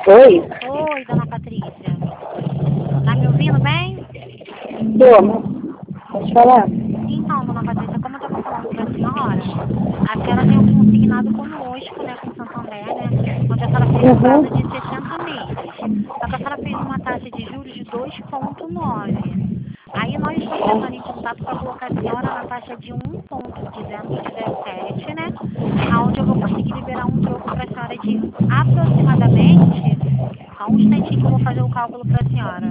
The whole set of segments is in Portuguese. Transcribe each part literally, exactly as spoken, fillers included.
Oi? Oi, dona Patrícia. Tá me ouvindo bem? Tô. Pode falar? Então, dona Patrícia, como eu estava falando para a senhora, a senhora tem um consignado conosco, né, com o Santander, né, onde a senhora fez um prazo de sessenta meses. Só que a senhora fez uma taxa de juros de dois vírgula nove. Aí nós estamos entrando em contato para colocar a senhora na taxa de um vírgula dezessete, né, aonde eu vou conseguir liberar um troco para a senhora de aproximadamente, só um instantinho que eu vou fazer o cálculo para a senhora.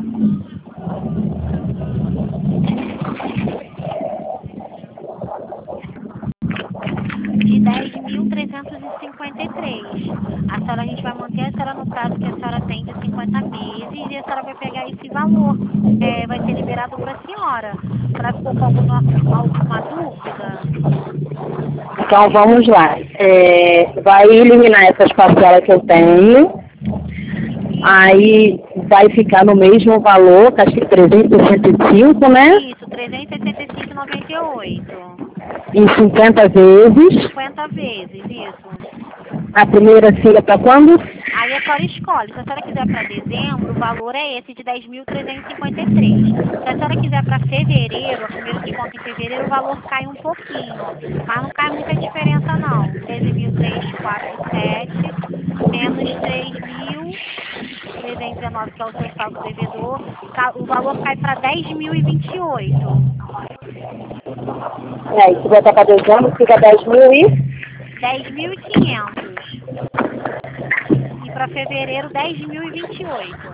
De dez mil trezentos e cinquenta e três. A senhora, a gente vai manter a senhora no prazo que a senhora tem de cinquenta meses e a senhora vai pegar esse valor. É, vai ser liberado para a senhora. A senhora ficou com alguma, alguma dúvida? Então vamos lá. É, vai eliminar essas parcelas que eu tenho. Aí vai ficar no mesmo valor, que acho que trezentos e sessenta e cinco, né? Isso, trezentos e sessenta e cinco vírgula noventa e oito. Em cinquenta vezes. cinquenta vezes, isso. A primeira fica para quando? Aí a senhora escolhe. Se a senhora quiser para dezembro, o valor é esse de dez mil trezentos e cinquenta e três. Se a senhora quiser para fevereiro, a primeiro desconto em fevereiro, o valor cai um pouquinho. Mas não cai muita diferença não. treze mil trezentos e quarenta e sete menos três mil trezentos e dezenove, que é o seu saldo devedor, o valor cai para dez mil e vinte e oito. É, e se botar para dezembro, fica dez mil e? dez mil e quinhentos. E para fevereiro, dez mil e vinte e oito.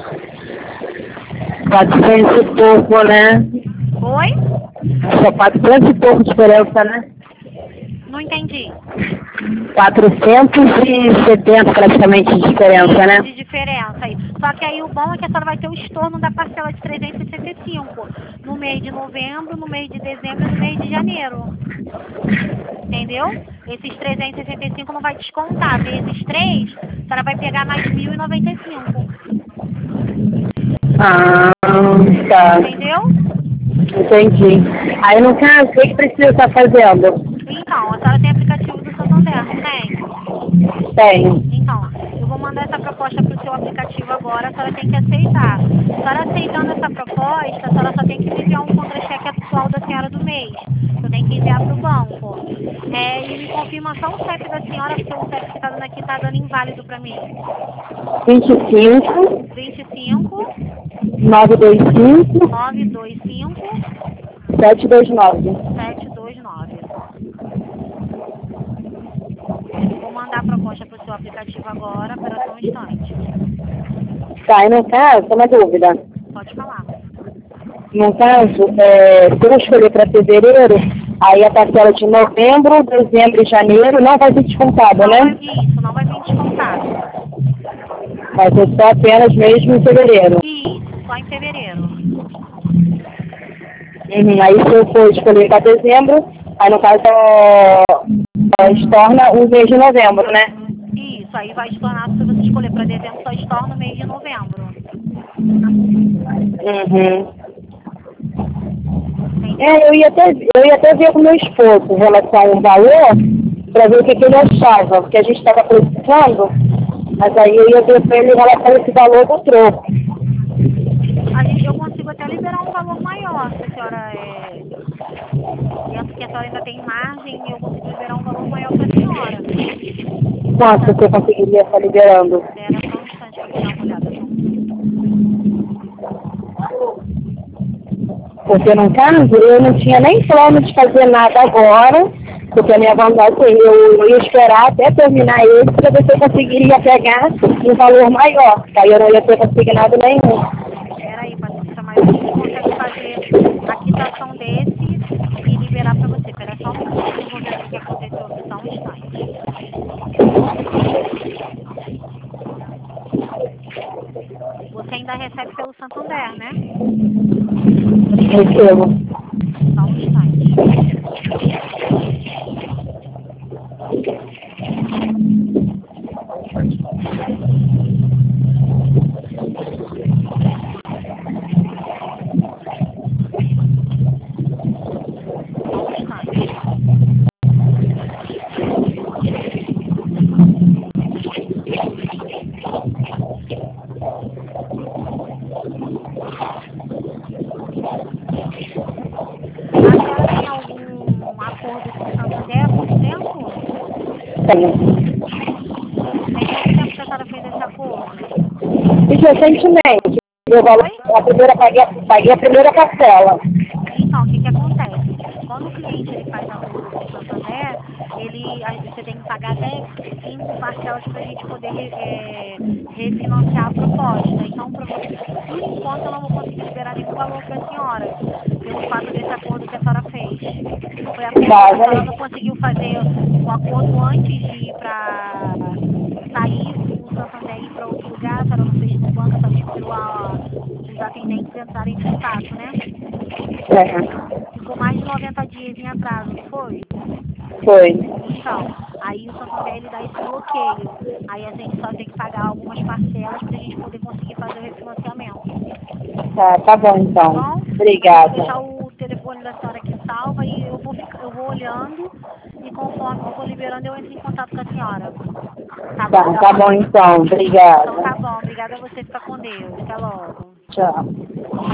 quatrocentos e pouco, né? Oi? Só quatrocentos e pouco de diferença, né? Não entendi. quatrocentos e setenta praticamente de diferença, né? De diferença aí. Só que aí o bom é que a senhora vai ter o estorno da parcela de trezentos e sessenta e cinco no mês de novembro, no mês de dezembro e no mês de janeiro. Entendeu? Esses trezentos e sessenta e cinco não vai descontar. Vezes três, a senhora vai pegar mais mil e noventa e cinco. Ah, tá. Entendeu? Entendi. Aí no caso, o que, que precisa estar fazendo? Então, a senhora tem aplicativo do Santander, não tem? Tenho. Então, eu vou mandar essa proposta para o seu aplicativo agora, a senhora tem que aceitar. A senhora aceitando essa proposta, a senhora só tem que me enviar um contra-cheque atual da senhora do mês. Eu tenho que enviar para o banco. É, e me confirma só o C E P da senhora, porque o C E P que está dando aqui está dando inválido para mim. vinte e cinco, vinte e cinco, novecentos e vinte e cinco, novecentos e vinte e cinco, setecentos e vinte e nove. setecentos e vinte e nove. Vou mandar a proposta para o seu aplicativo agora, para só um instante. Tá, e no caso, uma dúvida. Pode falar. No caso, é, se eu escolher para fevereiro, aí a parcela de novembro, dezembro e janeiro não vai ser descontada, Não né? vai vir isso, não vai vir descontado. Vai ser só apenas mesmo em fevereiro. Isso, só em fevereiro. Uhum. Aí se eu for escolher para dezembro, aí no caso só, só estorna o mês de novembro, né? Isso, aí vai estornar, se você escolher para dezembro, só estorna o mês de novembro. Uhum. Entendeu? É, eu ia até, eu ia até ver com meu esposo em relação ao valor, para ver o que, que ele achava, porque a gente estava precisando, mas aí eu ia ver com ele em relação a esse valor do troco. A gente, eu consigo até liberar um valor maior, se a senhora é... Penso que a senhora ainda tem margem e eu consigo liberar um valor maior para a senhora. Quanto você conseguiria estar liberando? Espera só um instante para eu dar uma olhada. Porque no caso, eu não tinha nem plano de fazer nada agora, porque a minha vontade foi eu, eu ia esperar até terminar ele para ver se eu conseguiria pegar um valor maior, que aí eu não ia ter consignado nenhum. Espera aí, Patrícia, mas a gente consegue fazer a quitação desse e liberar para você. Espera só um minutinho, eu vou ver aqui o que aconteceu aqui, só um instante. Você ainda recebe pelo Santander, né? Recebo. Só um instante. Só um instante. A senhora tem algum acordo com o Santander há muito tempo? Tenho. Tem quanto tempo que a senhora fez esse acordo? E recentemente, eu valor, a primeira, paguei, paguei a primeira parcela. Então, o que que acontece? Quando o cliente ele faz acordo com o Santander, ele, a- você tem que pagar até cinco parcelas para a gente poder re- é, refinanciar a proposta. Então, pra você, por enquanto, eu não vou conseguir liberar nenhum valor para a senhora, pelo fato desse acordo que a senhora fez. Foi acordo, Tá, a senhora não já- conseguiu fazer o acordo antes de ir para sair o Santander e ir para outro lugar, a senhora não fez no banco, a senhora esperou a, os atendentes entrarem em contato, né? é, Ficou mais de noventa dias em atraso, não foi? foi. Então, aí o Santander ele dá esse bloqueio. Aí a gente só tem que pagar algumas parcelas para a gente poder conseguir fazer o refinanciamento. Tá, tá bom Tá então. bom? Mas eu vou Obrigada. deixar o telefone da senhora aqui salva e eu vou, ficar, eu vou olhando e conforme for liberando eu entro em contato com a senhora. Tá Tá, bom? tá bom então. Então tá Obrigada. bom. Obrigada a você. Fica com Deus. Até logo. Tchau.